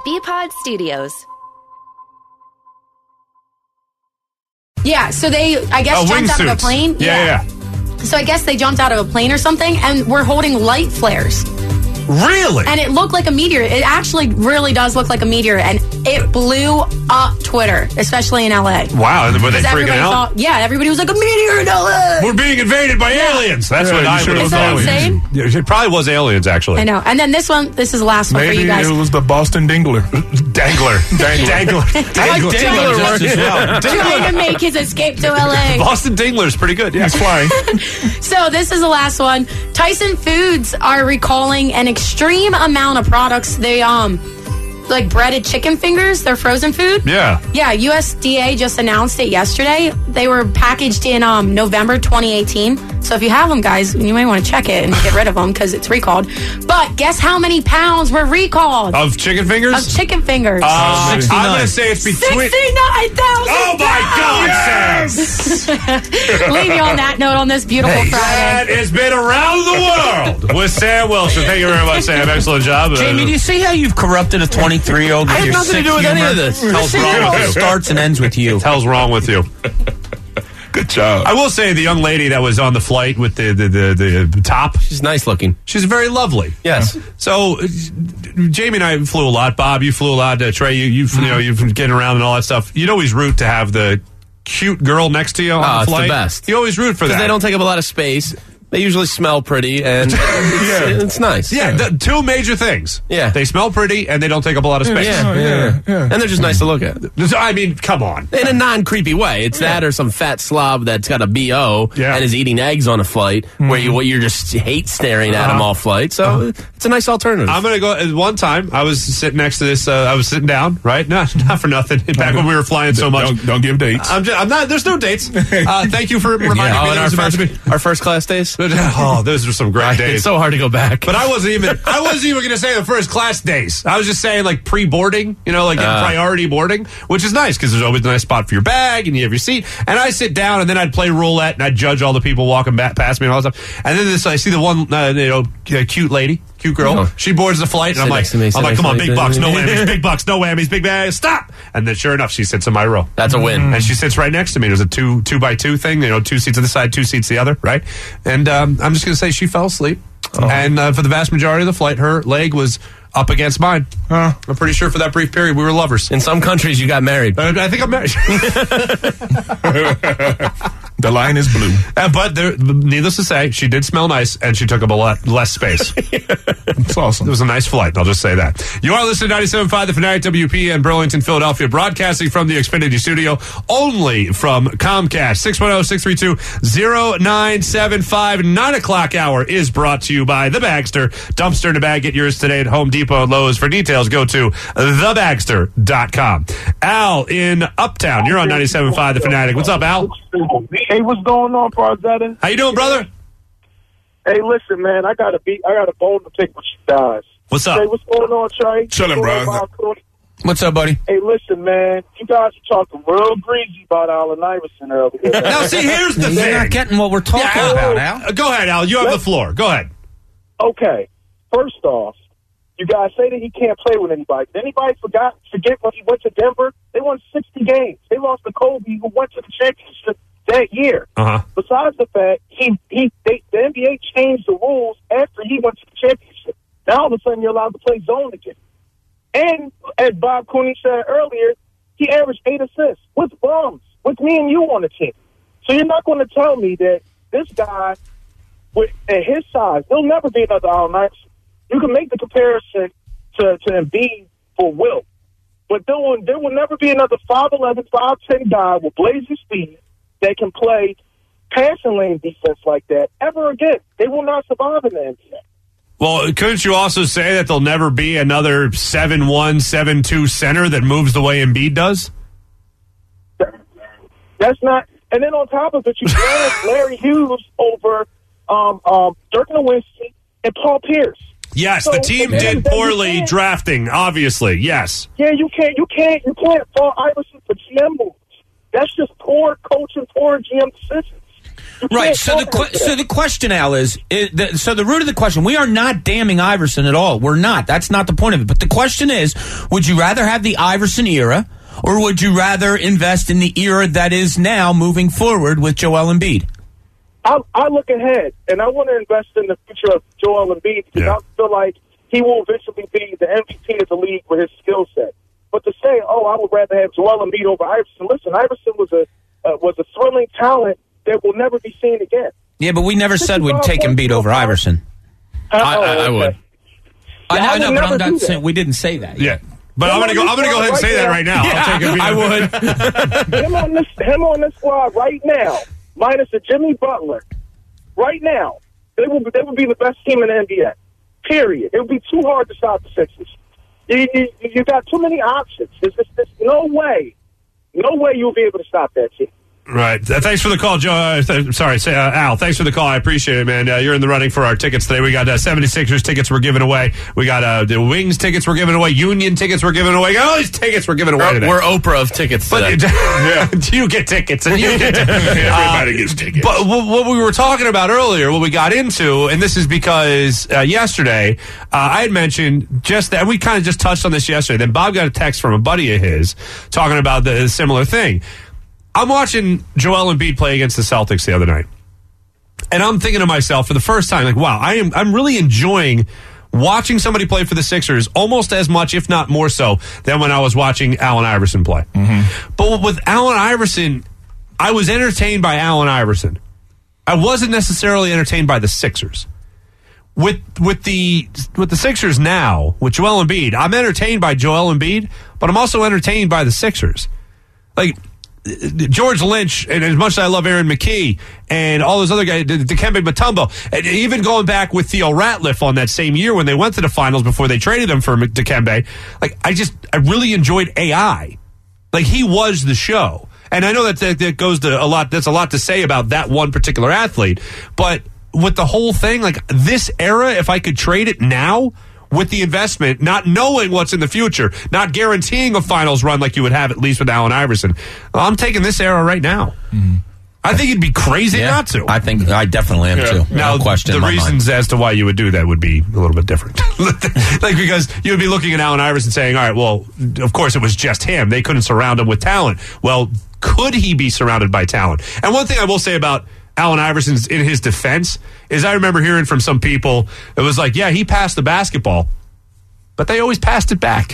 BPod Studios. Yeah, so they, I guess, jumped out of a plane. Yeah. So I guess they jumped out of a plane or something, and we're holding light flares. Really? And it looked like a meteor. It actually really does look like a meteor, and it blew up Twitter, especially in LA. Wow, and were they freaking out? Everybody was like, a meteor in LA! We're being invaded by aliens. That's what I would have thought. Insane? Yeah, it probably was aliens, actually. I know. And then this is the last one for you guys. Maybe it was the Boston Dingler. Dangler. I like Dangler just as well. Trying to make his escape to LA. Boston Dingler's pretty good. Yeah. He's flying. So this is the last one. Tyson Foods are recalling an extreme amount of products. They like breaded chicken fingers. They're frozen food. Yeah. Yeah, USDA just announced it yesterday. They were packaged in November 2018. So if you have them, guys, you may want to check it and get rid of them because it's recalled. But guess how many pounds were recalled? Of chicken fingers? Of chicken fingers. I'm going to say it's between... 69,000 Oh, my God, yes! Leave you on that note on this beautiful Friday. That has been Around the World with Sam Wilson. Thank you very much, Sam. Excellent job. Jamie, do you see how you've corrupted a 23-year-old with I have your nothing to do with any of this. Hell's wrong with you? Starts and ends with you. Hell's wrong with you? Good job. I will say the young lady that was on the flight with the top. She's nice looking. She's very lovely. Yes. So Jamie and I flew a lot. Bob, you flew a lot. Trey, you've getting around and all that stuff. You'd always root to have the cute girl next to you on the flight. It's the best. You always root for that. Because they don't take up a lot of space. They usually smell pretty, and it's nice. Yeah, two major things. Yeah. They smell pretty, and they don't take up a lot of space. Yeah. And they're just nice to look at. I mean, come on. In a non-creepy way. It's that or some fat slob that's got a BO and is eating eggs on a flight where you're just hate staring at him all flight. So it's a nice alternative. I'm going to go. One time, I was sitting next to this. I was sitting down, right? Not for nothing. Back when we were flying so much. Don't give dates. I'm not. There's no dates. Thank you for reminding me that our first class days. Oh, those are some great days. It's so hard to go back. But I wasn't even going to say the first class days. I was just saying like pre-boarding, like in priority boarding, which is nice because there's always a nice spot for your bag and you have your seat. And I sit down and then I'd play roulette and I'd judge all the people walking back past me and all that stuff. And then I see the one, cute lady, cute girl. She boards the flight and I'm like, come on, big bucks, no whammies, big bucks, no whammies, big bags, stop. And then sure enough, she sits in my row. That's a win. And she sits right next to me. There's a two by two thing, 2 seats on the side, 2 seats the other, right? And I'm just going to say she fell asleep. And for the vast majority of the flight, her leg was up against mine. I'm pretty sure for that brief period we were lovers. In some countries, you got married. I think I'm married. The line is blue. But needless to say, she did smell nice, and she took up a lot less space. It's awesome. It was a nice flight, I'll just say that. You are listening to 97.5 The Fanatic WP in Burlington, Philadelphia, broadcasting from the Xfinity studio, only from Comcast. 610-632-0975. 9 o'clock hour is brought to you by The Bagster. Dumpster in a bag. Get yours today at Home Depot and Lowe's. For details, go to thebagster.com. Al in Uptown. You're on 97.5 The Fanatic. What's up, Al? Hey, what's going on, Farzetta? How you doing, brother? Hey, listen, man, I got a bone to pick with you guys. What's up? Hey, what's going on, Trey? Chilling, bro. What's up, buddy? Hey, listen, man, you guys are talking real greasy about Allen Iverson earlier. Now, see, here's the thing. You're not getting what we're talking about, Al. Go ahead, Al. You have the floor. Go ahead. Okay, first off, you guys say that he can't play with anybody. Did anybody forget when he went to Denver? They won 60 games. They lost to Kobe, who went to the championship that year. Besides the fact, the NBA changed the rules after he went to the championship. Now all of a sudden you're allowed to play zone again. And as Bob Cooney said earlier, he averaged 8 assists with bums, with me and you on the team. So you're not going to tell me that this guy, at his size, he'll never be another Allen Iverson. You can make the comparison to Embiid for Wilt, but there will never be another 5'11", 5'10" guy with blazing speed that can play passing lane defense like that ever again. They will not survive in the NBA. Well, couldn't you also say that there'll never be another 7'1", 7'2" center that moves the way Embiid does? That's not. And then on top of it, you draft Larry Hughes over Dirk Nowitzki and Paul Pierce. Yes, So, the team did poorly drafting, obviously, yes. Yeah, you can't fall Iverson for GM moves. That's just poor coaching, poor GM decisions. Right. So the question, Al, is the root of the question. We are not damning Iverson at all. We're not. That's not the point of it. But the question is, would you rather have the Iverson era, or would you rather invest in the era that is now moving forward with Joel Embiid? I look ahead, and I want to invest in the future of Joel Embiid because I feel like he will eventually be the MVP of the league with his skill set. But to say, I would rather have Joel Embiid over Iverson. Listen, Iverson was a thrilling talent that will never be seen again. Yeah, but we never said we'd take Embiid over Iverson. I would. I know, but I'm not saying we didn't say that. Yeah. But I'm gonna go ahead and say that right now. Yeah, I'll take Embiid. I would. him on this squad right now, minus a Jimmy Butler, right now, they would be the best team in the NBA. Period. It would be too hard to stop the Sixers. You got too many options. There's no way you'll be able to stop that team. Right. Thanks for the call, Joe. Al. Thanks for the call. I appreciate it, man. You're in the running for our tickets today. We got 76ers tickets we're giving away. We got the Wings tickets we're giving away. Union tickets we're giving away. All these tickets we're giving away today. We're Oprah of tickets today. You get tickets, and you get tickets. Everybody gets tickets. But what we were talking about earlier, what we got into, and this is because yesterday I had mentioned just that, we kind of just touched on this yesterday. Then Bob got a text from a buddy of his talking about the similar thing. I'm watching Joel Embiid play against the Celtics the other night, and I'm thinking to myself for the first time, like, wow, I'm really enjoying watching somebody play for the Sixers almost as much, if not more so, than when I was watching Allen Iverson play. Mm-hmm. But with Allen Iverson, I was entertained by Allen Iverson. I wasn't necessarily entertained by the Sixers. With the Sixers now, with Joel Embiid, I'm entertained by Joel Embiid, but I'm also entertained by the Sixers. Like George Lynch, and as much as I love Aaron McKee and all those other guys, Dikembe Mutombo, and even going back with Theo Ratliff on that same year when they went to the finals before they traded him for Dikembe, like I really enjoyed AI. Like, he was the show. And I know that goes to a lot. That's a lot to say about that one particular athlete. But with the whole thing, like this era, if I could trade it now with the investment, not knowing what's in the future, not guaranteeing a finals run like you would have at least with Allen Iverson, I'm taking this era right now. Mm-hmm. I think it'd be crazy not to. I think I definitely am too. Now, no question. The reasons as to why you would do that would be a little bit different. Like, because you would be looking at Allen Iverson saying, all right, well, of course it was just him. They couldn't surround him with talent. Well, could he be surrounded by talent? And one thing I will say about Allen Iverson's in his defense is I remember hearing from some people, it was like, yeah, he passed the basketball, but they always passed it back.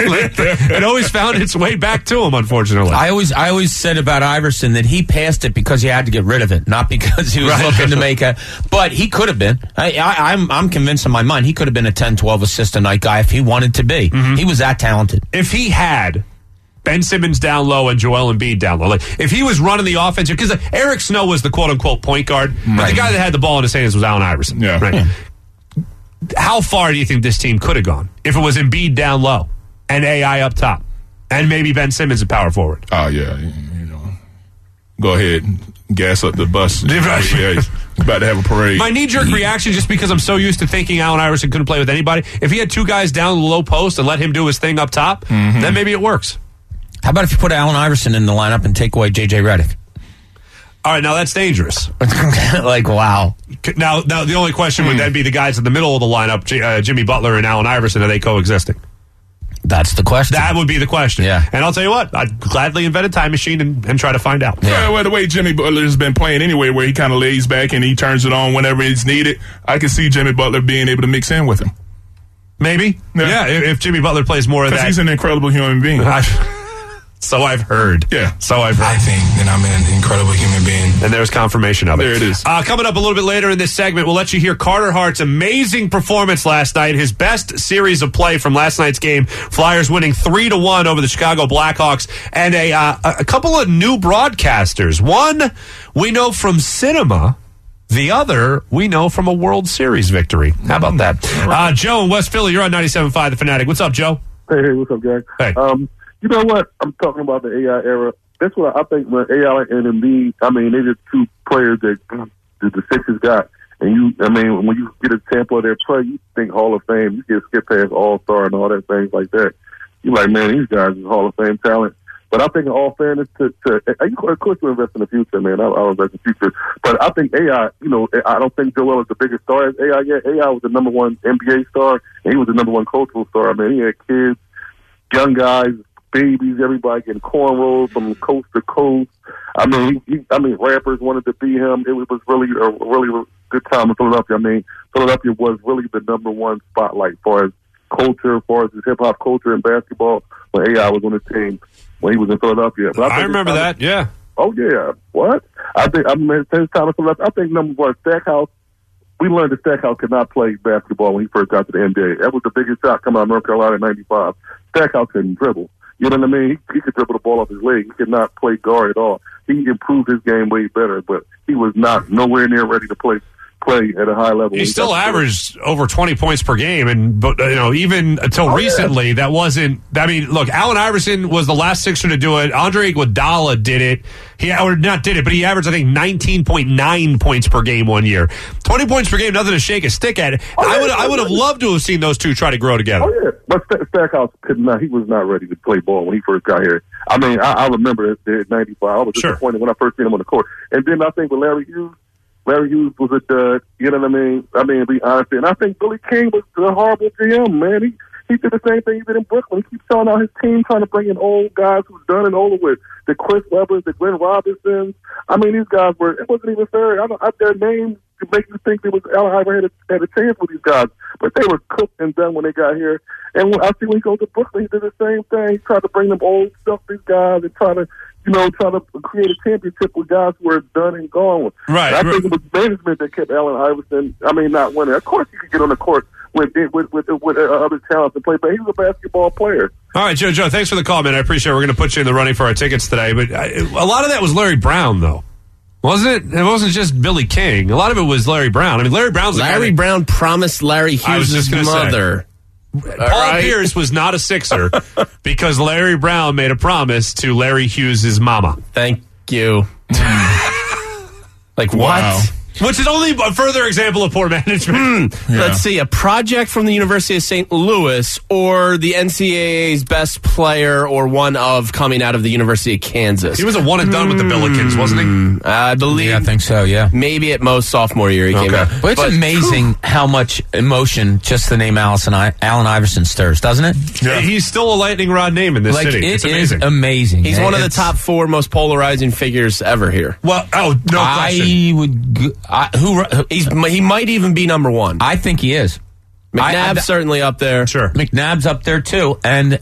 It always found its way back to him, unfortunately. I always said about Iverson that he passed it because he had to get rid of it, not because he was looking to make a. But he could have been. I'm convinced in my mind he could have been a 10, 12 assist a night guy if he wanted to be. Mm-hmm. He was that talented. If he had Ben Simmons down low and Joel Embiid down low, like if he was running the offense, because Eric Snow was the quote unquote point guard, but the guy that had the ball in his hands was Allen Iverson. Yeah. Right. Yeah. How far do you think this team could have gone if it was Embiid down low and AI up top and maybe Ben Simmons at power forward? Oh, yeah. Go ahead and gas up the bus. Yeah, about to have a parade. My knee-jerk reaction, just because I'm so used to thinking Allen Iverson couldn't play with anybody, if he had two guys down the low post and let him do his thing up top, then maybe it works. How about if you put Allen Iverson in the lineup and take away J.J. Redick? All right, now that's dangerous. Like, wow. Now the only question would then be the guys in the middle of the lineup, Jimmy Butler and Allen Iverson, are they coexisting? That's the question. That would be the question. Yeah. And I'll tell you what, I'd gladly invent a time machine and try to find out. Yeah, well, the way Jimmy Butler has been playing anyway, where he kind of lays back and he turns it on whenever it's needed, I can see Jimmy Butler being able to mix in with him. Maybe. Yeah, if Jimmy Butler plays more of that. Because he's an incredible human being. So I've heard. Yeah. So I've heard. I think that I'm an incredible human being. And there's confirmation of it. There it is. Coming up a little bit later in this segment, we'll let you hear Carter Hart's amazing performance last night, his best series of play from last night's game. Flyers winning 3-1 over the Chicago Blackhawks, and a couple of new broadcasters. One we know from cinema. The other, we know from a World Series victory. How about that? Joe in West Philly, you're on 97.5 The Fanatic. What's up, Joe? Hey, what's up, guys? Hey. You know what? I'm talking about the AI era. That's what I think when AI and Embiid, they're just two players that the Sixers got. And when you get a sample of their play, you think Hall of Fame. You get skip past All-Star and all that things like that. You're like, man, these guys is Hall of Fame talent. But I think in all fairness of course you invest in the future, man. I'll invest in the future. But I think AI, I don't think Joel is the biggest star as AI yet. AI was the number one NBA star, and he was the number one cultural star. I mean, he had kids, young guys, babies, everybody getting cornrows from coast to coast. I mean, rappers wanted to be him. It was really a really good time in Philadelphia. I mean, Philadelphia was really the number one spotlight as far as culture, as far as hip hop culture and basketball when AI was on the team when he was in Philadelphia. But I remember that. Yeah. Oh yeah. What? I think his time in Philadelphia. I think number one, Stackhouse. We learned that Stackhouse could not play basketball when he first got to the NBA. That was the biggest shot coming out of North Carolina in '95. Stackhouse couldn't dribble. You know what I mean? He could dribble the ball off his leg. He could not play guard at all. He improved his game way better, but he was not nowhere near ready to play at a high level. He still averaged over 20 points per game, but even until recently, that wasn't. I mean, look, Allen Iverson was the last Sixer to do it. Andre Iguodala did it. But he averaged, I think, 19.9 points per game one year. 20 points per game, nothing to shake a stick at. I would have loved to have seen those two try to grow together. Oh yeah, but Stackhouse could not. He was not ready to play ball when he first got here. I mean, I remember it '95. I was disappointed when I first seen him on the court, and then I think with Larry Hughes was a dud. You know what I mean? I mean, to be honest, and I think Billy King was a horrible GM. Man, he did the same thing he did in Brooklyn. He keeps selling out his team, trying to bring in old guys who's done it over with. The Chris Webbers, the Glenn Robinsons. I mean, these guys it wasn't even fair. Their names to make you think Allen Iverson had a chance with these guys, but they were cooked and done when they got here. And when he goes to Brooklyn, he did the same thing. He tried to bring them old selfish guys and try to create a championship with guys who are done and gone. Right. And I think it was management that kept Allen Iverson. I mean, not winning. Of course, he could get on the court with other talents to play, but he was a basketball player. All right, Joe, thanks for the call, man. I appreciate it. We're going to put you in the running for our tickets today, but a lot of that was Larry Brown, though. Wasn't it? It wasn't just Billy King. A lot of it was Larry Brown. I mean, Larry Brown promised Larry Hughes' mother. Paul Pierce was not a Sixer because Larry Brown made a promise to Larry Hughes' mama. Thank you. Like what? Wow. Which is only a further example of poor management. Yeah. Let's see, a project from the University of St. Louis or the NCAA's best player or one of coming out of the University of Kansas. He was a one and done with the Billikens, wasn't he? I believe. Yeah, I think so, yeah. Maybe at most sophomore year he came out. But it's amazing how much emotion just the name Allen Iverson stirs, doesn't it? Yeah. He's still a lightning rod name in this city. It is amazing. He's one of the top 4 most polarizing figures ever here. Well, no question. He might even be number 1. I think he is. McNabb's certainly up there. Sure. McNabb's up there too. And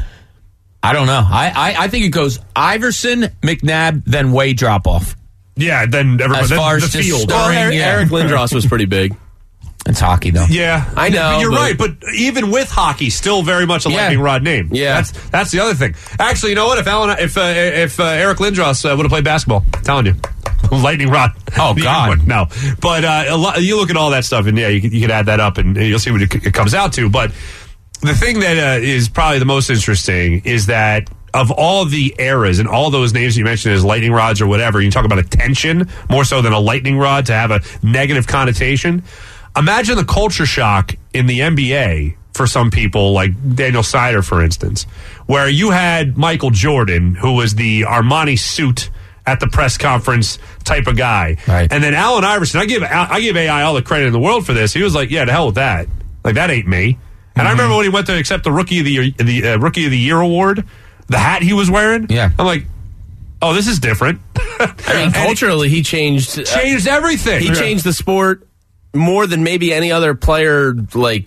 I don't know. I think it goes Iverson, McNabb, then way drop off. Yeah, then everybody. As far as the field. Eric Lindros was pretty big. It's hockey, though. Yeah, I know. You're right, but even with hockey, still very much a lightning rod name. Yeah, that's the other thing. Actually, you know what? If Eric Lindros would have played basketball, I'm telling you, lightning rod. Oh God, no. But you look at all that stuff, and yeah, you could add that up, and you'll see what it comes out to. But the thing that is probably the most interesting is that of all the eras and all those names you mentioned as lightning rods or whatever, you talk about attention more so than a lightning rod to have a negative connotation. Imagine the culture shock in the NBA for some people, like Daniel Snyder, for instance, where you had Michael Jordan, who was the Armani suit at the press conference type of guy, right. And then Allen Iverson. I give AI all the credit in the world for this. He was like, "Yeah, to hell with that. Like that ain't me." And I remember when he went to accept the Rookie of the Year award, the hat he was wearing. Yeah, I'm like, "Oh, this is different." I mean, culturally, he changed everything. He changed the sport more than maybe any other player, like,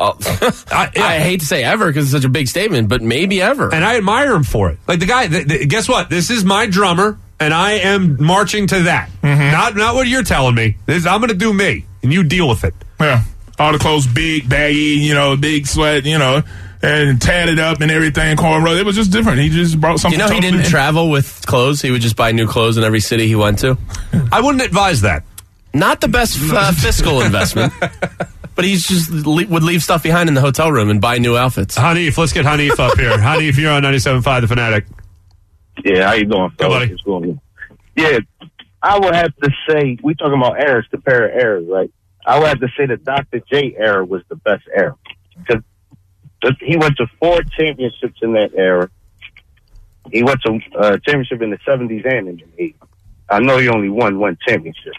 I hate to say ever because it's such a big statement, but maybe ever. And I admire him for it. Like the guy, guess what? This is my drummer, and I am marching to that. Mm-hmm. Not what you're telling me. I'm going to do me, and you deal with it. Yeah. All the clothes, big, baggy, big sweat, and tatted up and everything, cornrow. It was just different. He just brought something. He didn't travel with clothes. He would just buy new clothes in every city he went to. I wouldn't advise that. Not the best fiscal investment, but he just would leave stuff behind in the hotel room and buy new outfits. Hanif, let's get Hanif up here. Hanif, you're on 97.5 The Fanatic. Yeah, how you doing, fellas? Good, buddy. Yeah, I would have to say, we talking about eras, compare eras, right? I would have to say the Dr. J era was the best era. Because he went to 4 championships in that era. He went to championship in the 70s and in the 80s. I know he only won one championship.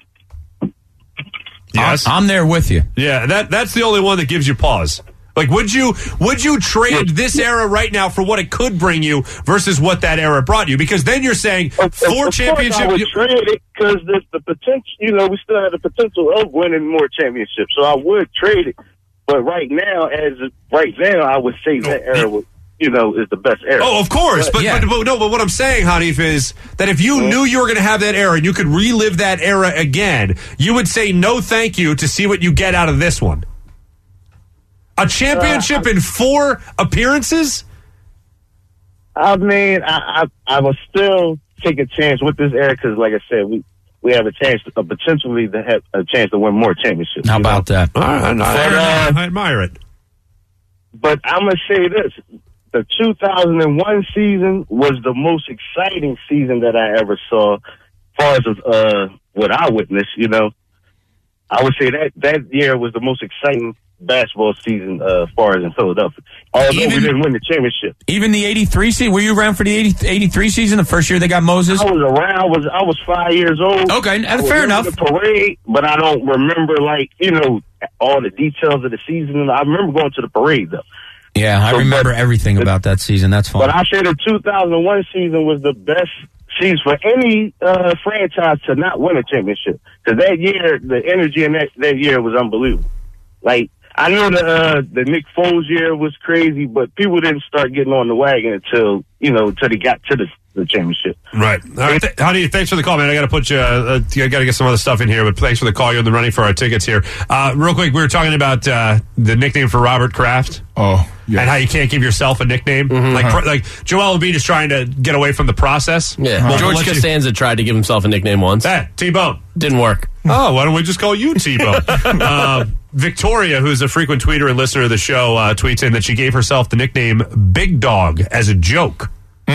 Yes, I'm there with you. Yeah, that's the only one that gives you pause. Like, would you trade this era right now for what it could bring you versus what that era brought you? Because then you're saying 4 championships. I would trade it because the potential. You know, we still have the potential of winning more championships. So I would trade it. But right now, I would say that era would. Is the best era. Oh, of course. But what I'm saying, Hanif, is that if you knew you were going to have that era and you could relive that era again, you would say no thank you to see what you get out of this one. A championship in 4 appearances? I mean, I will still take a chance with this era because, like I said, we have a chance potentially to have a chance to win more championships. How about that? I admire it. But I'm going to say this. The 2001 season was the most exciting season that I ever saw, as far as what I witnessed. I would say that year was the most exciting basketball season as far as in Philadelphia. Although we didn't win the championship. Even the 83 season? Were you around for the 83 season, the first year they got Moses? I was around. I was 5 years old. Okay, fair enough. The parade, but I don't remember, all the details of the season. I remember going to the parade, though. Yeah, I remember everything about that season. That's fine. But I say the 2001 season was the best season for any franchise to not win a championship. Because that year, the energy in that year was unbelievable. Like, I know the Nick Foles year was crazy, but people didn't start getting on the wagon until they got to the championship. Right. All right. Honey, thanks for the call, man. I got to put you. I got to get some other stuff in here, but thanks for the call. You're in the running for our tickets here. Real quick, we were talking about the nickname for Robert Kraft. Oh, yeah. And how you can't give yourself a nickname. Mm-hmm. Like Joel Embiid is trying to get away from the process. Yeah. Well, George Costanza tried to give himself a nickname once. T-Bone. Didn't work. Oh, why don't we just call you T-Bone? Victoria, who's a frequent tweeter and listener of the show, tweets in that she gave herself the nickname Big Dog as a joke.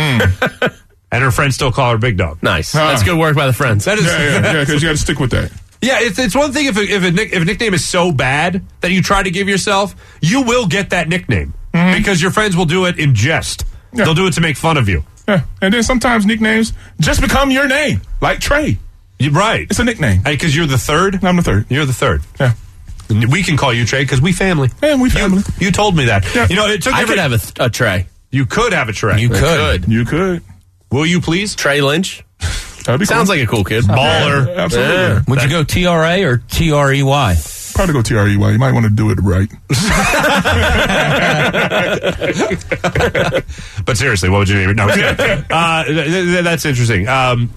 And her friends still call her Big Dog. Nice. That's good work by the friends. That is, yeah, because you got to stick with that. Yeah, it's one thing if a nickname is so bad that you try to give yourself, you will get that nickname because your friends will do it in jest. Yeah. They'll do it to make fun of you. Yeah, and then sometimes nicknames just become your name, like Trey. Right. It's a nickname. Because you're the third? I'm the third. You're the third. Yeah. We can call you Trey because we family. Yeah, we family. You told me that. Yeah. It took I could have a Trey. You could have a Trey. You could. You could. Will you please? Trey Lynch. That'd be Sounds cool. like a cool kid. Baller. Yeah, absolutely. Yeah. Would you go TRA or TREY? Probably go TREY. You might want to do it right. But seriously, what would you name it? No, that's interesting. A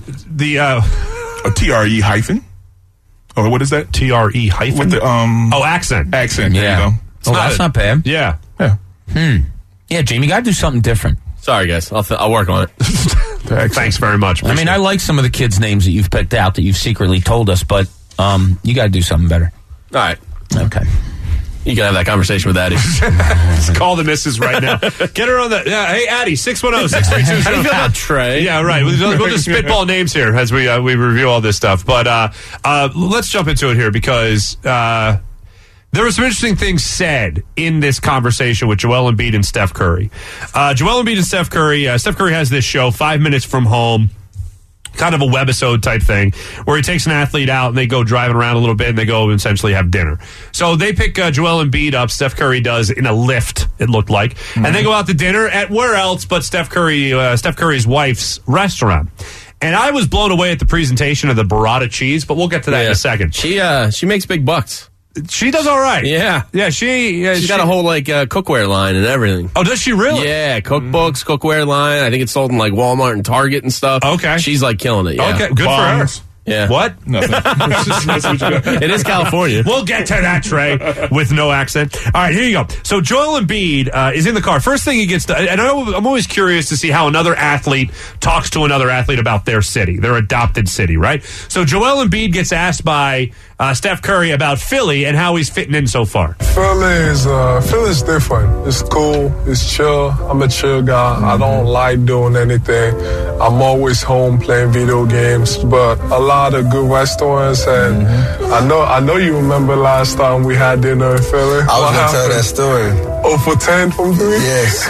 TRE hyphen. Or what is that? TRE hyphen? With the accent. Accent. There you go. Oh, that's not bad. Yeah. Yeah, Jamie, you got to do something different. Sorry, guys. I'll work on it. Thanks very much. I mean, I like some of the kids' names that you've picked out that you've secretly told us, but you got to do something better. All right. Okay. You can have that conversation with Addie. Just call the missus right now. Get her on the... Yeah, hey, Addie, 610-632. How do you feel about Trey? Yeah, right. We'll just spitball names here as we review all this stuff. But let's jump into it here because... there were some interesting things said in this conversation with Joel Embiid and Steph Curry. Joel Embiid and Steph Curry has this show, 5 Minutes from Home, kind of a webisode type thing, where he takes an athlete out and they go driving around a little bit and they go essentially have dinner. So they pick Joel Embiid up, Steph Curry does, in a Lyft, it looked like, and they go out to dinner at where else but Steph Curry's wife's restaurant. And I was blown away at the presentation of the burrata cheese, but we'll get to that in a second. She makes big bucks. She does all right. Yeah. Yeah, she's got a whole cookware line and everything. Oh, does she really? Yeah, cookbooks, cookware line. I think it's sold in Walmart and Target and stuff. Okay. She's killing it. Yeah. Okay, good Bongs. for her. Yeah. What? Nothing. It is California. We'll get to that, Trey, with no accent. All right, here you go. So Joel Embiid is in the car. First thing he gets to, and I'm always curious to see how another athlete talks to another athlete about their city, their adopted city, right? So Joel Embiid gets asked by Steph Curry about Philly and how he's fitting in so far. Philly's different. It's cool. It's chill. I'm a chill guy. I don't like doing anything. I'm always home playing video games, but a lot of good restaurants. And I know you remember last time we had dinner in Philly. I was going to tell that story. 0 for 10 from 3? Yes,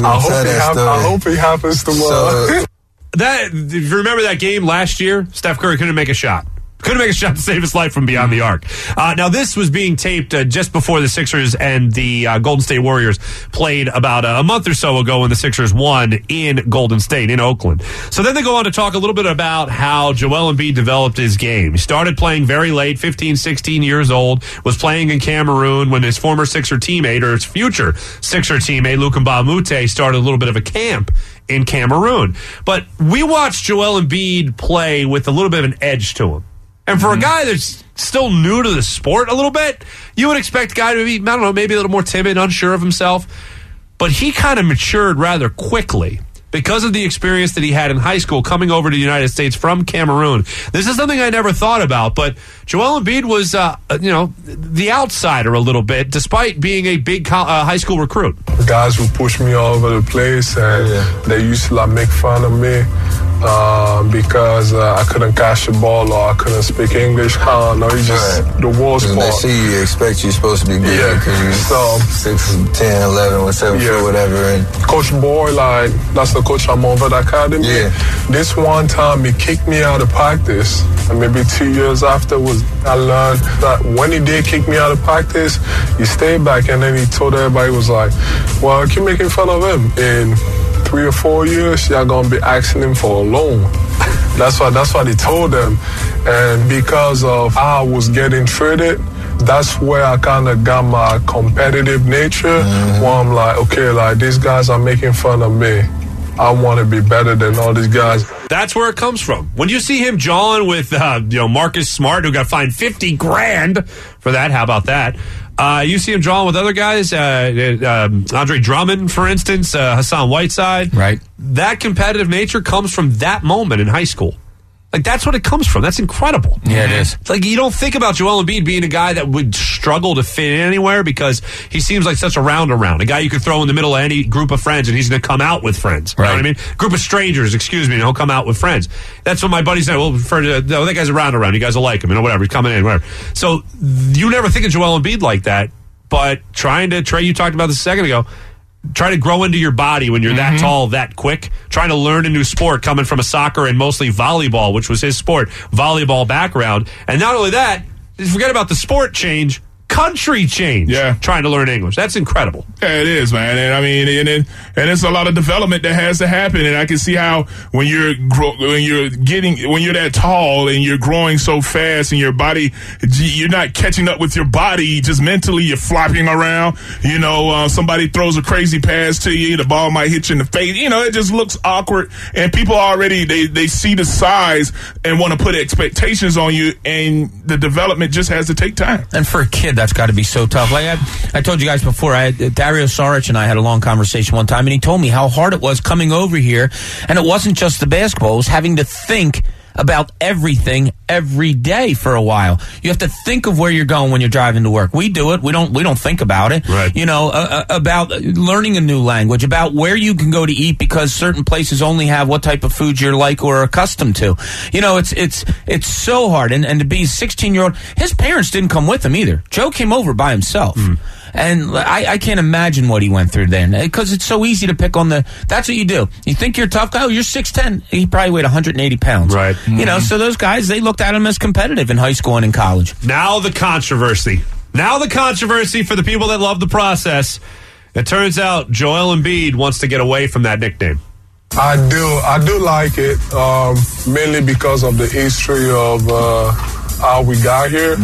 I hope it happens tomorrow. If you remember that game last year, Steph Curry couldn't make a shot. Couldn't make a shot to save his life from beyond the arc. Now, this was being taped just before the Sixers and the Golden State Warriors played about a month or so ago when the Sixers won in Golden State, in Oakland. So then they go on to talk a little bit about how Joel Embiid developed his game. He started playing very late, 15, 16 years old, was playing in Cameroon when his former Sixer teammate, or his future Sixer teammate, Luka Mbamute, started a little bit of a camp in Cameroon. But we watched Joel Embiid play with a little bit of an edge to him. And for a guy that's still new to the sport a little bit, you would expect a guy to be, I don't know, maybe a little more timid, unsure of himself. But he kind of matured rather quickly because of the experience that he had in high school coming over to the United States from Cameroon. This is something I never thought about, but Joel Embiid was, the outsider a little bit, despite being a big high school recruit. Guys would push me all over the place, and they used to make fun of me because I couldn't catch the ball or I couldn't speak English. No, it's just the world sport. They see you, expect you're supposed to be good because you're 6, 10, 11, 7 foot, whatever. And Coach Boy, that's the coach I'm over at Academy. Yeah. This one time, he kicked me out of practice. And maybe 2 years afterwards, I learned that when he did kick me out of practice, he stayed back and then he told everybody, was like, well, keep making fun of him. In 3 or 4 years, y'all gonna be asking him for a loan. That's what he told them. And because of how I was getting treated, that's where I kind of got my competitive nature, where I'm like, okay, these guys are making fun of me. I want to be better than all these guys. That's where it comes from. When you see him jawing with Marcus Smart, who got fined $50,000 for that, how about that? You see him jawing with other guys, Andre Drummond, for instance, Hassan Whiteside. Right. That competitive nature comes from that moment in high school. That's what it comes from. That's incredible. Yeah, it is. It's you don't think about Joel Embiid being a guy that would struggle to fit in anywhere because he seems like such a round-around. A guy you could throw in the middle of any group of friends and he's going to come out with friends. Right. You know what I mean? Group of strangers, and he'll come out with friends. That's what my buddies say. Well, that guy's a round-around. You guys will like him. Whatever. He's coming in, whatever. So you never think of Joel Embiid like that, but Trey, you talked about this a second ago, try to grow into your body when you're that tall, that quick. Trying to learn a new sport coming from a soccer and mostly volleyball, which was his sport, volleyball background. And not only that, forget about the sport change, country change. Yeah. Trying to learn English. That's incredible. Yeah, it is, man. And I mean, and it's a lot of development that has to happen. And I can see how when you're that tall and you're growing so fast and your body, you're not catching up with your body. Just mentally, you're flopping around. Somebody throws a crazy pass to you, the ball might hit you in the face. It just looks awkward. And people already they see the size and want to put expectations on you. And the development just has to take time. And for a kid, that's got to be so tough. Like I told you guys before, Dario Saric and I had a long conversation one time, and he told me how hard it was coming over here, and it wasn't just the basketball. It was having to think about everything every day for a while. You have to think of where you're going when you're driving to work. We do it. We don't think about it. Right. About learning a new language, about where you can go to eat because certain places only have what type of food you're like or accustomed to. It's so hard. And to be a 16-year-old, his parents didn't come with him either. Joe came over by himself. And I can't imagine what he went through then, because it's so easy to pick on that's what you do. You think you're tough guy? Oh, you're 6'10". He probably weighed 180 pounds. Right. So those guys, they looked at him as competitive in high school and in college. Now the controversy for the people that love the process. It turns out Joel Embiid wants to get away from that nickname. I do like it, mainly because of the history of how we got here.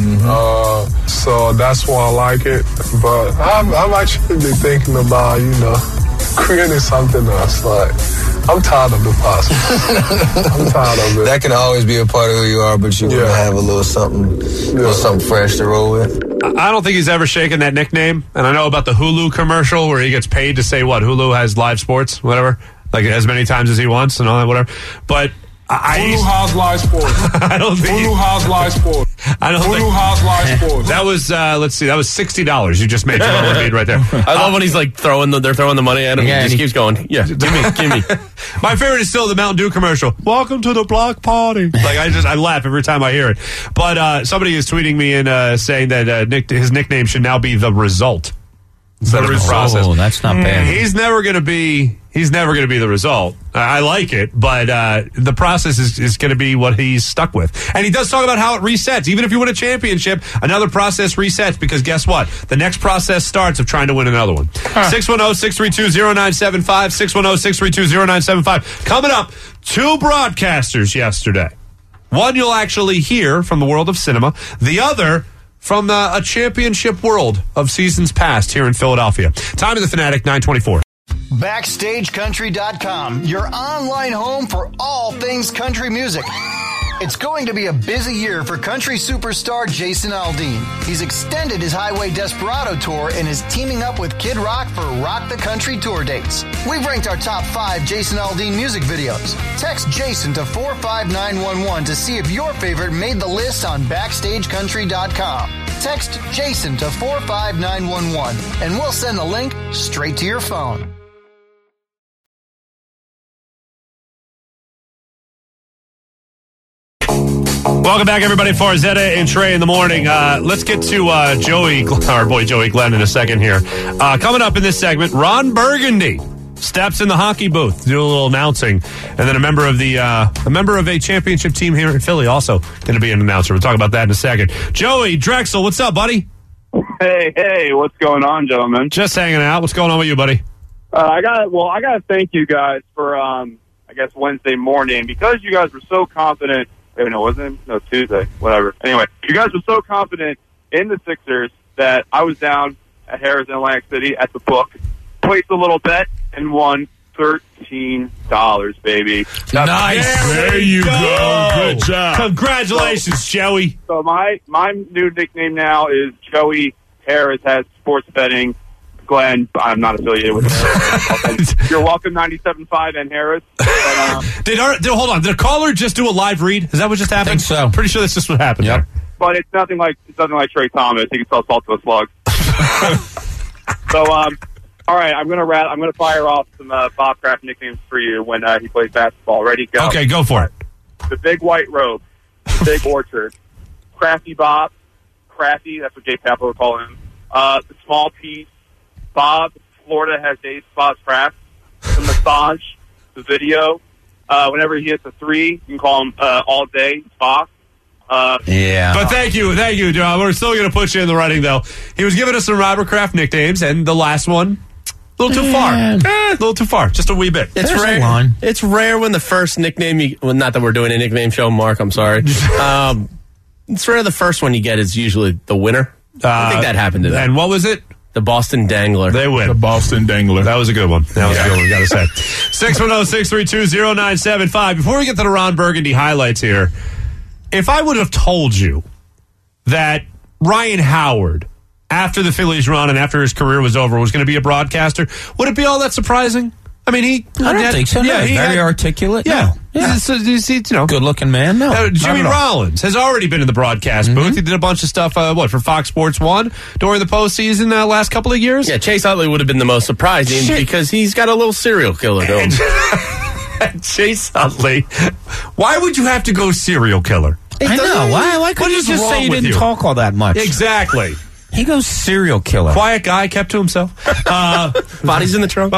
So that's why I like it. But I'm actually thinking about, creating something else. I'm tired of the process. I'm tired of it. That can always be a part of who you are, but you want to have a little something fresh to roll with. I don't think he's ever shaken that nickname. And I know about the Hulu commercial where he gets paid to say Hulu has live sports, whatever, as many times as he wants and all that, whatever. But Hulu has live sports. I don't think Hulu has live sports. Hulu has live sports. That was that was $60 you just made Joel Embiid right there. I love when he's throwing the money at him. Yeah, he just keeps going. Yeah, give me. My favorite is still the Mountain Dew commercial. Welcome to the block party. I laugh every time I hear it. But somebody is tweeting me and saying that his nickname should now be The Result. instead of the process. Oh, that's not bad. He's never going to be the result. I like it, but the process is going to be what he's stuck with. And he does talk about how it resets. Even if you win a championship, another process resets because guess what? The next process starts of trying to win another one. 610-632-0975, 610-632-0975. Coming up, 2 broadcasters yesterday. One you'll actually hear from the world of cinema. The other from a championship world of seasons past here in Philadelphia. Time of the Fanatic, 9:24. BackstageCountry.com, your online home for all things country music. It's going to be a busy year for country superstar Jason Aldean. He's extended his Highway Desperado tour and is teaming up with Kid Rock for Rock the Country tour dates. We've ranked our top 5 Jason Aldean music videos. Text Jason to 45911 to see if your favorite made the list on BackstageCountry.com. Text Jason to 45911 and we'll send the link straight to your phone. Welcome back, everybody. Farzetta and Trey in the morning. Let's get to Joey, our boy Joey Glenn, in a second here. Coming up in this segment, Ron Burgundy steps in the hockey booth, do a little announcing, and then a member of a championship team here in Philly also going to be an announcer. We'll talk about that in a second. Joey Drexel, what's up, buddy? Hey, what's going on, gentlemen? Just hanging out. What's going on with you, buddy? I got to thank you guys for Wednesday morning because you guys were so confident. Tuesday, whatever. Anyway, you guys were so confident in the Sixers that I was down at Harrah's in Atlantic City at the book, placed a little bet, and won $13, baby. Nice. There you go. Good job. Congratulations, Joey. So my new nickname now is Joey Harrah's has sports betting. Glenn, I'm not affiliated with Harrah's. You're welcome, 97.5 and Harrah's. Hold on. Did a caller just do a live read? Is that what just happened? I think so. Pretty sure that's just what happened. Yep. But it's nothing like Trey Thomas. He can sell salt to a slug. So, all right, I'm gonna fire off some Bob Kraft nicknames for you when he plays basketball. Ready? Go. Okay, go for it. The Big White Robe, the Big Orchard, Crafty Bob, Crafty. That's what Jay Papel would call him. The Small Piece, Bob. Florida has Dave Bob's Craft. The Massage, the Video. Whenever he hits a 3, you can call him All Day Bob. Yeah. But thank you, John. We're still going to put you in the running, though. He was giving us some Robert Kraft nicknames, and the last one, a little too far. A little too far. Just a wee bit. It's rare. It's rare when the first nickname not that we're doing a nickname show, Mark, I'm sorry. It's rare the first one you get is usually the winner. I think that happened to them. And what was it? The Boston Dangler. They win. The Boston Dangler. That was a good one. That was a good one, got to say. 610-632-0975. Before we get to the Ron Burgundy highlights here, if I would have told you that Ryan Howard, after the Phillies run and after his career was over, was going to be a broadcaster, would it be all that surprising? I mean, I don't think so. Yeah, very articulate. Yeah. No. Yeah. Good-looking man. No. Jimmy Rollins has already been in the broadcast booth. He did a bunch of stuff, for Fox Sports 1 during the postseason last couple of years? Yeah, Chase Utley would have been the most surprising because he's got a little serial killer going. Chase Utley. Why would you have to go serial killer? I know. Why couldn't you just say you didn't talk all that much? Exactly. He goes serial killer. Quiet guy, kept to himself. Bodies in the trunk.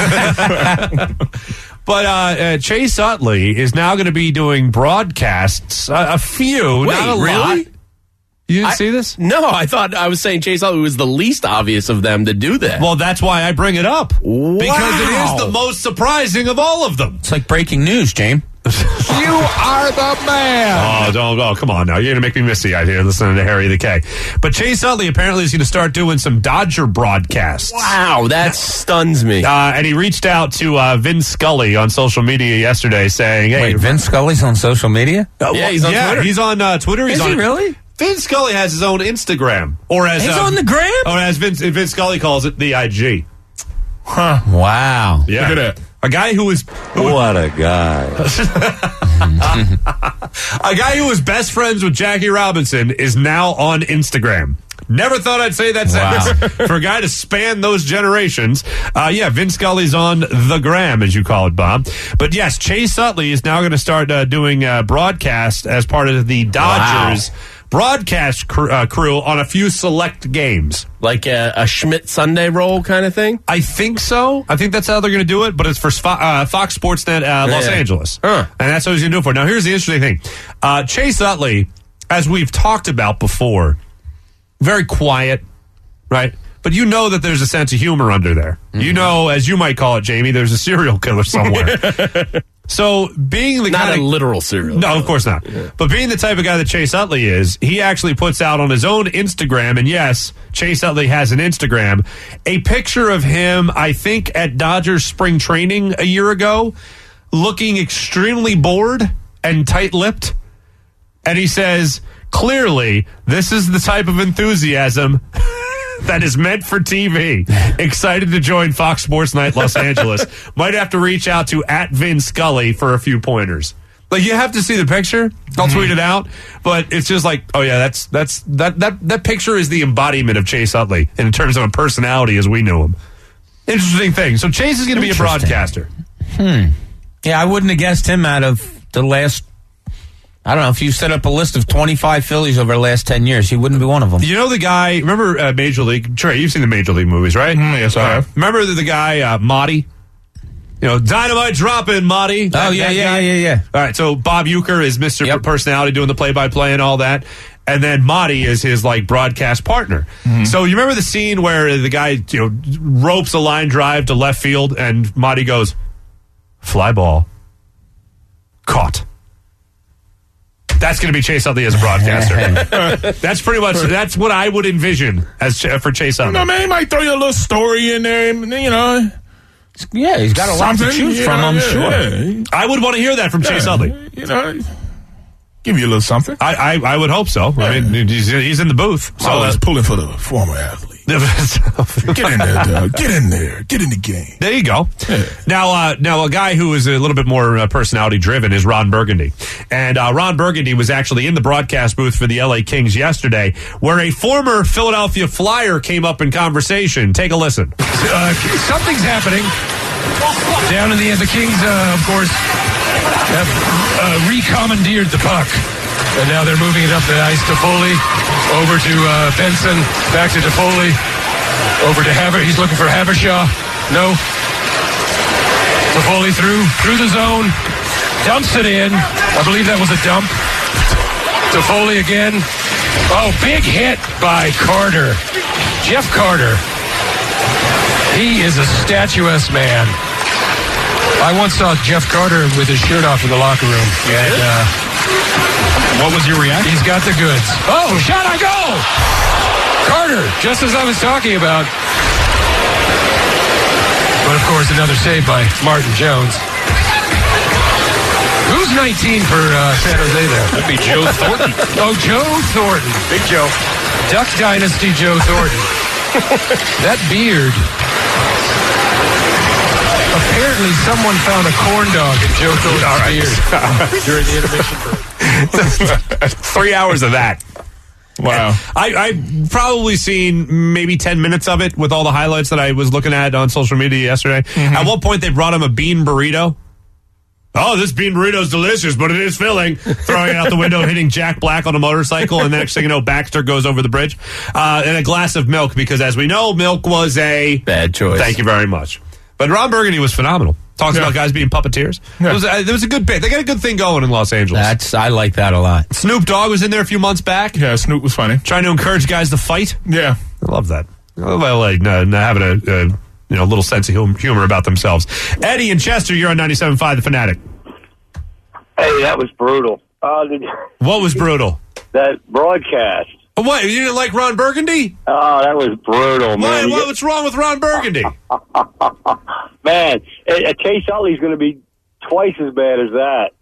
But Chase Utley is now going to be doing broadcasts. A few, Wait, not a lot. You didn't see this? No, I thought I was saying Chase Utley was the least obvious of them to do that. Well, that's why I bring it up. Wow. Because it is the most surprising of all of them. It's like breaking news, James. You are the man. Oh, come on now. You're going to make me misty out here listening to Harry the K. But Chase Utley apparently is going to start doing some Dodger broadcasts. Wow, that stuns me. And he reached out to Vin Scully on social media yesterday saying, hey. Wait, Vin Scully's on social media? Yeah, he's on Twitter. He's on Twitter. Is he really? Vin Scully has his own Instagram. Or as he's on the gram? Or as Vin Scully calls it, the IG. Huh. Wow. Yeah. Look at that. A guy who was... What a guy. A guy who was best friends with Jackie Robinson is now on Instagram. Never thought I'd say that sentence for a guy to span those generations. Vin Scully's on the gram, as you call it, Bob. But yes, Chase Utley is now going to start doing broadcast as part of the Dodgers broadcast crew on a few select games. Like a Schmidt Sunday roll kind of thing? I think so. I think that's how they're going to do it, but it's for Fox Sports Net Los Angeles. And that's what he's going to do it for. Now, here's the interesting thing. Chase Utley, as we've talked about before, very quiet, right? But you know that there's a sense of humor under there. Mm-hmm. You know, as you might call it, Jamie, there's a serial killer somewhere. So being the not a literal serial no, killer. Of course not. Yeah. But being the type of guy that Chase Utley is, he actually puts out on his own Instagram, and yes, Chase Utley has an Instagram, a picture of him, I think, at Dodgers spring training a year ago, looking extremely bored and tight-lipped. And he says, clearly, this is the type of enthusiasm that is meant for TV. Excited to join Fox Sports Night Los Angeles. Might have to reach out to @Vin Scully for a few pointers. Like, you have to see the picture. I'll tweet it out. But it's just like, oh yeah, that picture is the embodiment of Chase Utley in terms of a personality as we knew him. Interesting thing. So Chase is going to be a broadcaster. Yeah, I wouldn't have guessed him out of the last. I don't know, if you set up a list of 25 Phillies over the last 10 years, he wouldn't be one of them. You know the guy, remember Major League? Trey, you've seen the Major League movies, right? Yes, I have. Remember the guy, Marty? You know, dynamite dropping, Marty. Yeah. All right, so Bob Uecker is Mr. Personality doing the play-by-play and all that. And then Marty is his, broadcast partner. Mm-hmm. So you remember the scene where the guy, ropes a line drive to left field and Marty goes, fly ball, caught. That's going to be Chase Utley as a broadcaster. That's pretty much, that's what I would envision as for Chase Utley. Man, he might throw you a little story in there, Yeah, he's got a lot to choose from, I'm sure. Yeah. I would want to hear that from Chase Utley. Give you a little something. I would hope so. Yeah. I mean, he's in the booth. So he's pulling for the former athlete. Get in there, dog. Get in there. Get in the game. There you go. Yeah. Now, a guy who is a little bit more personality-driven is Ron Burgundy. And Ron Burgundy was actually in the broadcast booth for the L.A. Kings yesterday, where a former Philadelphia Flyer came up in conversation. Take a listen. Something's happening down in the Kings, of course, have recommandeered the puck. And now they're moving it up the ice to Foley, over to Benson, back to Toffoli, over to He's looking for Habershaw. No. Toffoli through the zone, dumps it in. I believe that was a dump. Toffoli again. Oh, big hit by Carter. Jeff Carter. He is a statuesque man. I once saw Jeff Carter with his shirt off in the locker room. And, what was your reaction? He's got the goods. Oh, shot on goal! Carter, just as I was talking about. But, of course, another save by Martin Jones. Who's 19 for San Jose there? That'd be Joe Thornton. Oh, Joe Thornton. Big Joe. Duck Dynasty Joe Thornton. That beard. Apparently, someone found a corn dog in Joe Thornton's beard during the intermission break. 3 hours of that. Wow. I've probably seen maybe 10 minutes of it with all the highlights that I was looking at on social media yesterday. Mm-hmm. At one point, they brought him a bean burrito. Oh, this bean burrito is delicious, but it is filling. Throwing it out the window, hitting Jack Black on a motorcycle, and the next thing you know, Baxter goes over the bridge. And a glass of milk, because as we know, milk was a... bad choice. Thank you very much. But Ron Burgundy was phenomenal. Talks about guys being puppeteers. Yeah. It was a good bit. They got a good thing going in Los Angeles. I like that a lot. Snoop Dogg was in there a few months back. Yeah, Snoop was funny. Trying to encourage guys to fight. Yeah. I love that. I love LA having a little sense of humor about themselves. Eddie in Chester, you're on 97.5 The Fanatic. Hey, that was brutal. What was brutal? That broadcast. What, you didn't like Ron Burgundy? Oh, that was brutal, man. What's wrong with Ron Burgundy? Man, Chase Utley's going to be twice as bad as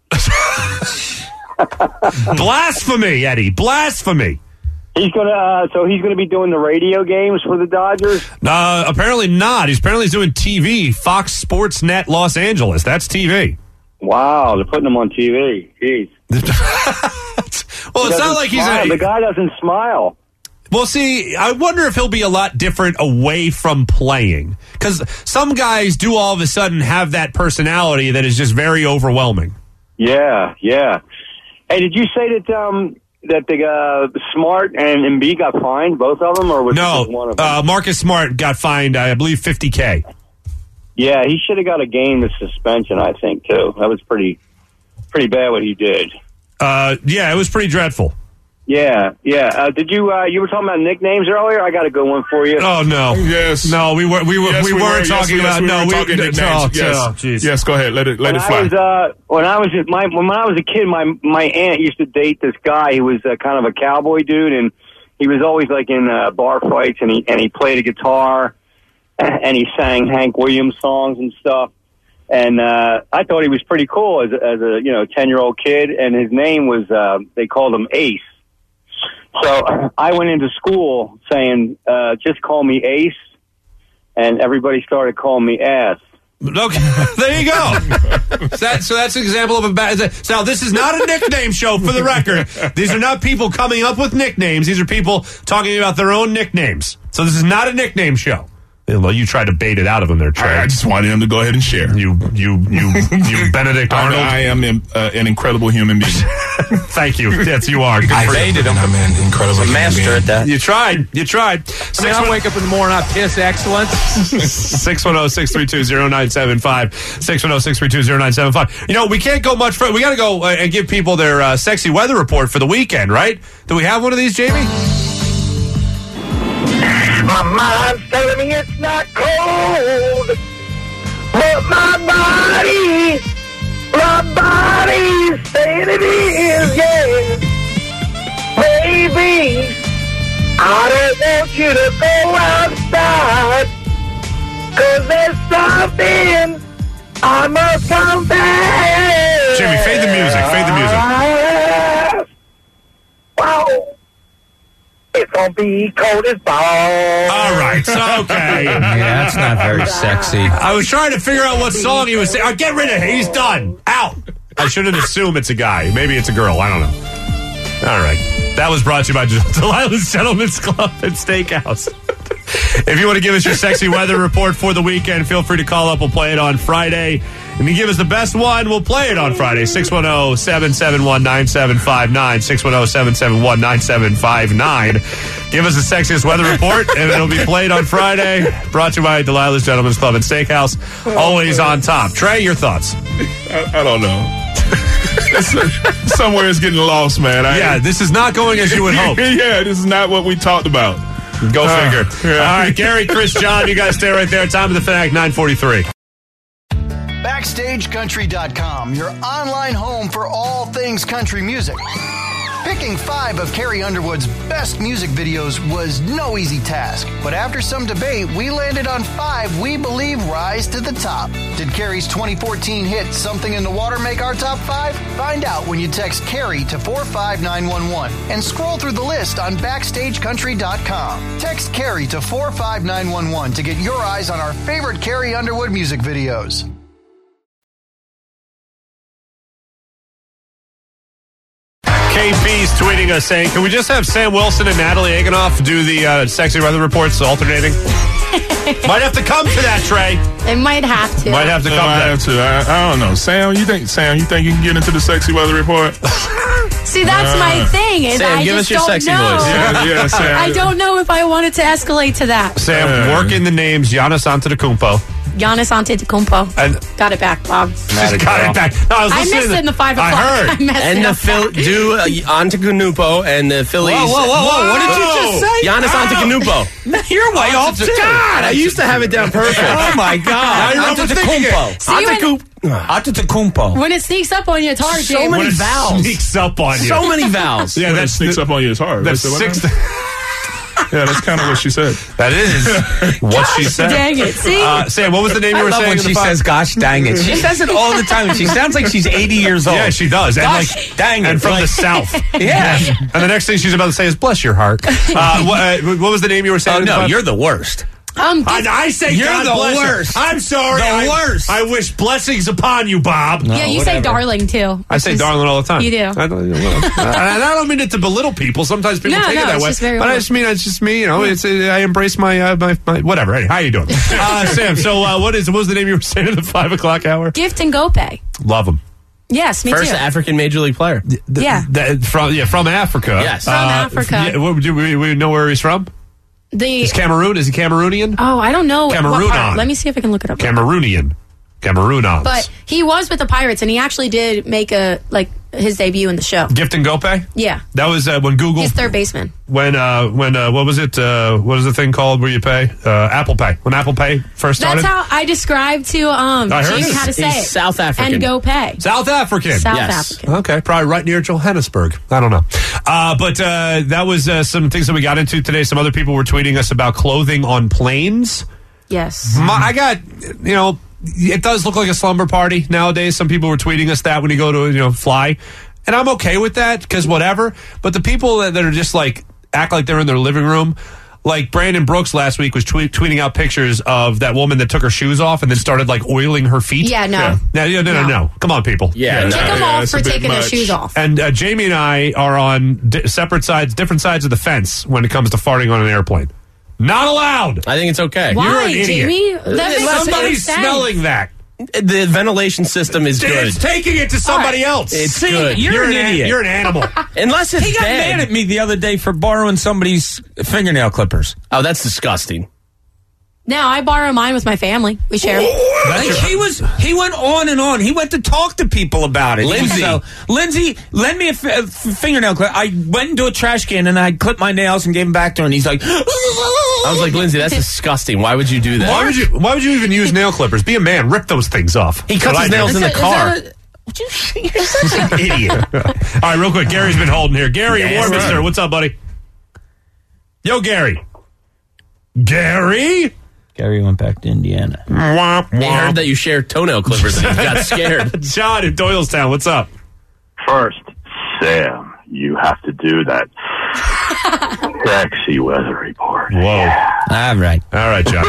that. Blasphemy, Eddie. Blasphemy. He's going to be doing the radio games for the Dodgers? Apparently not. He's doing TV. Fox Sports Net Los Angeles. That's TV. Wow, they're putting him on TV. Jeez. Well, it's not like the guy doesn't smile. Well, see, I wonder if he'll be a lot different away from playing. Because some guys do all of a sudden have that personality that is just very overwhelming. Yeah. Hey, did you say that the Smart and Embiid got fined, both of them, or was it just one of them? Marcus Smart got fined, I believe, $50K. Yeah, he should have got a game of suspension, I think, too. That was pretty bad what he did. Yeah, it was pretty dreadful. Yeah. Did you were talking about nicknames earlier? I got a good one for you. Oh no. Yes. No, we weren't talking about. No, we talking nicknames. Yes. Go ahead. Let it fly. When I was a kid, my aunt used to date this guy. He was kind of a cowboy dude, and he was always like in bar fights, and he played a guitar, and he sang Hank Williams songs and stuff. And I thought he was pretty cool as a 10-year-old kid, and his name was they called him Ace. So I went into school saying, just call me Ace, and everybody started calling me Ass. Okay, there you go. So that's an example of a bad... Now, this is not a nickname show, for the record. These are not people coming up with nicknames. These are people talking about their own nicknames. So this is not a nickname show. Well, you tried to bait it out of him there, Trey. I just wanted him to go ahead and share. You Benedict Arnold. I am an incredible human being. Thank you. Yes, you are. Good I baited him. I'm an incredible human master being. at that. You tried. I mean, I wake up in the morning, I piss excellence. 610-632-0975. 610-632-0975. You know, we can't go much further. We got to go and give people their sexy weather report for the weekend, right? Do we have one of these, Jamie? My mind's telling me it's not cold, but my body's saying it is, yeah. Baby, I don't want you to go outside, 'cause there's something I must confess. Jimmy, fade the music. Wow. It's gonna be cold as balls. All right, so okay. Yeah, that's not very sexy. I was trying to figure out what song he was saying. Get rid of it. He's done. Out. I shouldn't assume it's a guy. Maybe it's a girl. I don't know. All right. That was brought to you by Delilah's Gentlemen's Club and Steakhouse. If you want to give us your sexy weather report for the weekend, feel free to call up. We'll play it on Friday. And you give us the best one, we'll play it on Friday. 610-771-9759. 610-771-9759. Give us the sexiest weather report, and it'll be played on Friday. Brought to you by Delilah's Gentlemen's Club and Steakhouse. Always on top. Trey, your thoughts? I don't know. Somewhere it's getting lost, man. Yeah, this is not going as you would hope. Yeah, this is not what we talked about. Go figure. Yeah. All right, Gary, Chris, John, you guys stay right there. Time of the Fanatic, 9:43. BackstageCountry.com, your online home for all things country music. Picking 5 of Carrie Underwood's best music videos was no easy task, but after some debate, we landed on 5 we believe rise to the top. Did Carrie's 2014 hit Something in the Water make our top 5? Find out when you text Carrie to 45911 and scroll through the list on BackstageCountry.com. Text Carrie to 45911 to get your eyes on our favorite Carrie Underwood music videos. KP's tweeting us saying, can we just have Sam Wilson and Natalie Eganoff do the sexy weather reports alternating? Might have to come to that, Trey. They might have to. Might have to come to that. I don't know. Sam, you think you can get into the sexy weather report? See, that's my thing. Is Sam, I give just us your don't sexy know. voice. Yeah, Sam. I don't know if I want it to escalate to that. Sam, work in the names Giannis Antetokounmpo. Giannis Antetokounmpo. And got it back, Bob. She's got it back. No, I missed it in the 5 o'clock. I heard. And the do Antetokounmpo and the Phillies. Whoa. What did you just say? Giannis Antetokounmpo. You're way off, too. God, I used to have it down perfect. Oh, my God. Antetokounmpo. When it sneaks up on you, it's hard, So James. many vowels. Sneaks up on you. So many vowels. Yeah, that sneaks up on you is hard. That's Yeah, that's kind of what she said. That is what she said. Dang it. See? Sam, what was the name you were I love saying? when she says, gosh dang it. She says it all the time. She sounds like she's 80 years old. Yeah, she does. Gosh dang it. And from Like- the South. Yeah. And the next thing she's about to say is, bless your heart. What was the name you were saying? Oh, no, you're the worst. I say You're God the bless you. worst. I'm sorry. The worst. I wish blessings upon you, Bob. Yeah, you say darling, too. I say darling all the time. You do. I don't mean it to belittle people. Sometimes people take it that it's way. just very But I old. just mean it's just me. You know, I embrace my whatever. Hey, how you doing, Sam? So what was the name you were saying at the 5 o'clock hour? Gift and GoPay. Love them. Yes, me First too. African Major League player. From Africa. Yes. From Africa. Yeah, do we know where he's from? He's Cameroon. Is he Cameroonian? Oh, I don't know. Cameroon. What part. Let me see if I can look it up. Cameroonian. Cameroonans. But he was with the Pirates, and he actually did make his debut in the show. Gift and GoPay? Yeah. That was when Google... He's third baseman. When what was it? What is the thing called where you pay? Apple Pay. When Apple Pay first started? That's how I described to Jake how to say it. South African. And GoPay. South African. South African. Okay, probably right near Johannesburg. I don't know. But that was some things that we got into today. Some other people were tweeting us about clothing on planes. Yes. I got, it does look like a slumber party nowadays. Some people were tweeting us that when you go to, fly. And I'm okay with that because whatever. But the people that are just act like they're in their living room, like Brandon Brooks last week was tweeting out pictures of that woman that took her shoes off and then started oiling her feet. Yeah, no. No. Come on, people. Yeah, Kick them off for taking their shoes off. And Jamie and I are on different sides of the fence when it comes to farting on an airplane. Not allowed. I think it's okay. Why, You're an idiot. Jamie? That makes Somebody's sense. smelling that. The ventilation system is good. It's taking it to somebody else. It's good. You're an idiot. You're an animal. Unless it's He got dead. mad at me the other day for borrowing somebody's fingernail clippers. Oh, that's disgusting. No, I borrow mine with my family. We share. He went on and on. He went to talk to people about it. Lindsay, lend me a fingernail clip. I went into a trash can and I clipped my nails and gave them back to her. And he's like, I was like, Lindsay, that's disgusting. Why would you do that? Why would you even use nail clippers? Be a man. Rip those things off. He cuts his nails in the car. You're such an idiot. All right, real quick. Gary's been holding here. Gary, Warminster, what's up, buddy? Yo, Gary. Gary went back to Indiana. He heard that you shared toenail clippers and he got scared. John in Doylestown, what's up? First, Sam, you have to do that sexy weather report. Whoa. Yeah. All right, John.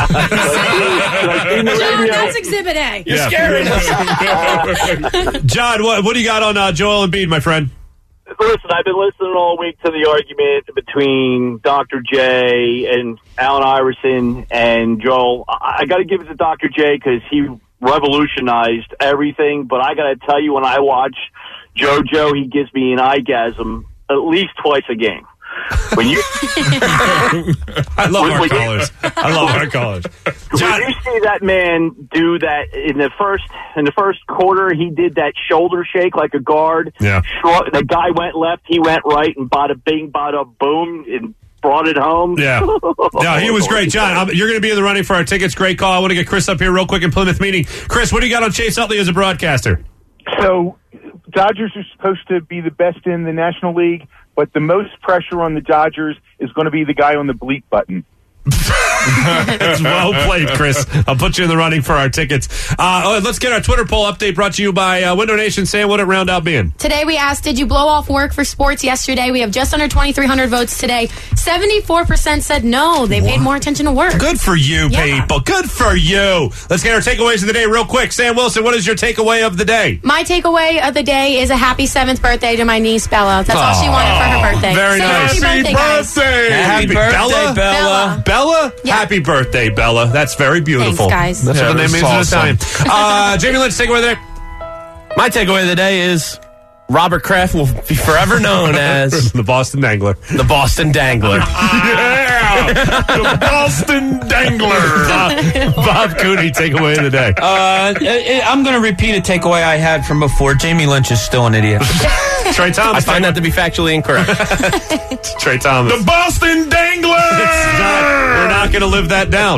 John, that's Exhibit A. You're scaring us. John, what do you got on Joel Embiid, my friend? Listen, I've been listening all week to the argument between Dr. J and Allen Iverson and Joel. I got to give it to Dr. J because he revolutionized everything. But I got to tell you, when I watch JoJo, he gives me an orgasm at least twice a game. When you, I love our callers. When you see that man do that in the first quarter, he did that shoulder shake like a guard. Yeah. The guy went left, he went right, and bada bing, bada boom, and brought it home. Yeah. No, he was great. John, you're going to be in the running for our tickets. Great call. I want to get Chris up here real quick in Plymouth meeting. Chris, what do you got on Chase Utley as a broadcaster? So, Dodgers are supposed to be the best in the National League, but the most pressure on the Dodgers is going to be the guy on the bleep button. That's well played, Chris. I'll put you in the running for our tickets. Let's get our Twitter poll update brought to you by Window Nation. Sam, what did it round out being? Today we asked, did you blow off work for sports yesterday? We have just under 2,300 votes today. 74% said no. They paid more attention to work. Good for you, people. Good for you. Let's get our takeaways of the day real quick. Sam Wilson, what is your takeaway of the day? My takeaway of the day is a happy 7th birthday to my niece, Bella. That's all she wanted for her birthday. Very nice. Happy birthday, guys. Happy birthday, Bella. Bella? Yeah. Happy birthday, Bella. That's very beautiful. Thanks, guys. That's what the name means awesome. in Italian. Jamie Lynch, takeaway of the day. My takeaway of the day is Robert Kraft will be forever known as the Boston Dangler. The Boston Dangler. Yeah! The Boston Dangler. Bob Cooney, takeaway of the day. I'm going to repeat a takeaway I had from before. Jamie Lynch is still an idiot. Trey Thomas. I find that to be factually incorrect. Trey Thomas. The Boston Dangler! We're not going to live that down.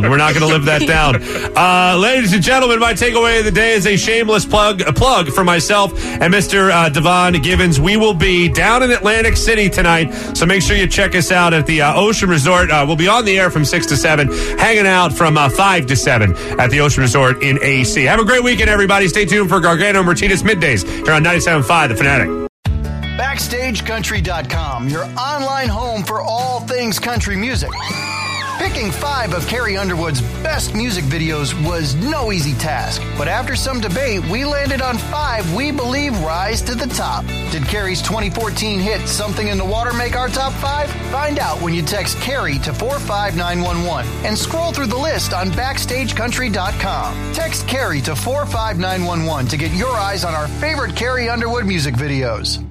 Ladies and gentlemen, my takeaway of the day is a shameless plug for myself and Mr. Devon Givens. We will be down in Atlantic City tonight, so make sure you check us out at the Ocean Resort. We'll be on the air from 6 to 7, hanging out from 5 to 7 at the Ocean Resort in AC. Have a great weekend, everybody. Stay tuned for Gargano and Martinez Middays here on 97.5 The Fanatic. BackstageCountry.com, your online home for all things country music. Picking 5 of Carrie Underwood's best music videos was no easy task, but after some debate, we landed on 5 we believe rise to the top. Did Carrie's 2014 hit Something in the Water make our top 5? Find out when you text Carrie to 45911 and scroll through the list on BackstageCountry.com. Text Carrie to 45911 to get your eyes on our favorite Carrie Underwood music videos.